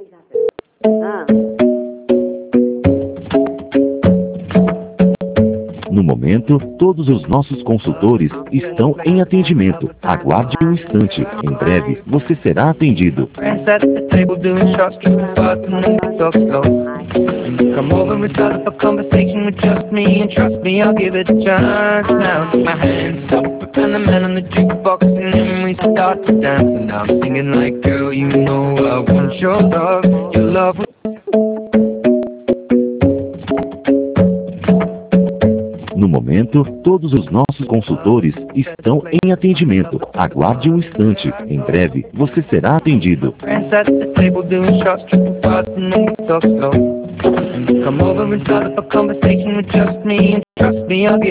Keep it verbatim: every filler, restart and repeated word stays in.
Ah. No momento, todos os nossos consultores estão em atendimento. Aguarde um instante. Em breve, você será atendido. Come over and start up a conversation with just me, and trust me, I'll give it a chance. Now take my hands up and the man on the jukebox, and then we start to dance. And I'm singing like, girl, you know I want your love, your love. No momento, todos os nossos consultores estão em atendimento. Aguarde um instante. Em breve, você será atendido. Come over and start up a conversation with just me, and trust me, I'll give